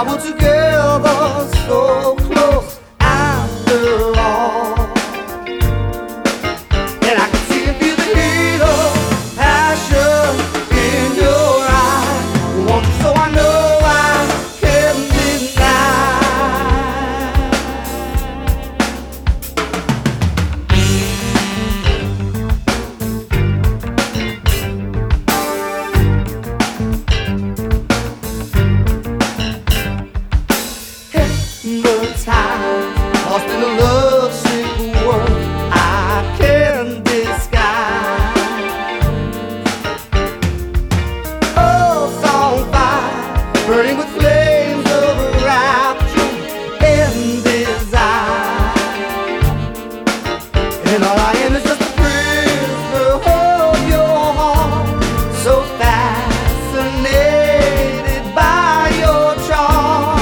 Now we're together, so close after all. And I can see and feel the heat of passion in your eyes. Want you so I know I can't hypnotized, lost in a lovesick world I can't disguise. Oh, song fire, burning with flames of rapture and desire. And all I am is just a prisoner of your heart, so fascinated by your charm.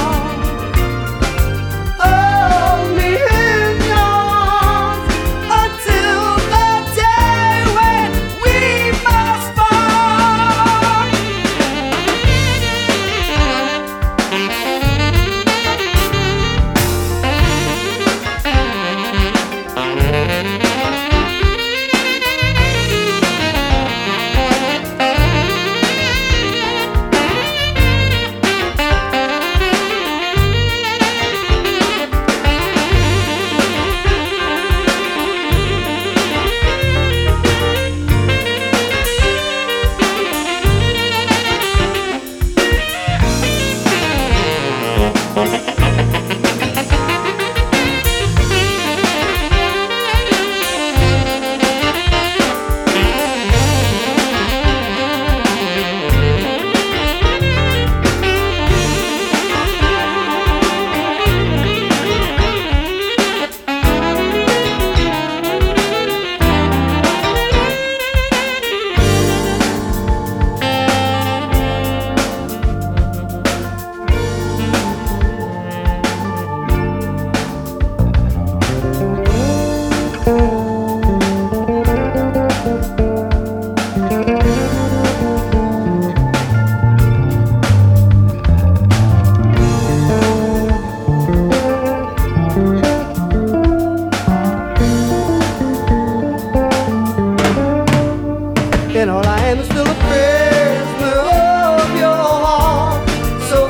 And all I am is still a prisoner of your heart, so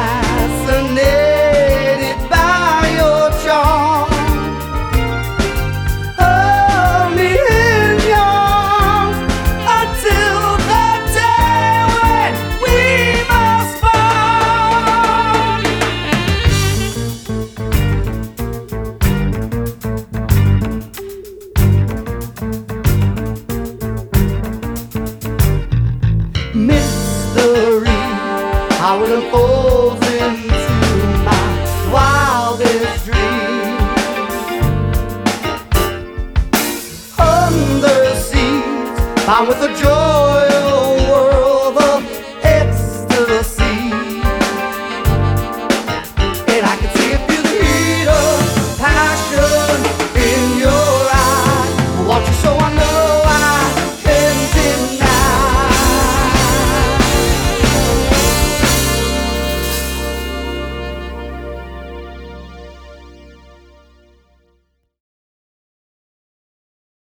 fascinated by your charm. Hold me in your arms until the day when we must mystery, how it unfolds into my wildest dreams. Under seas, bound with a joy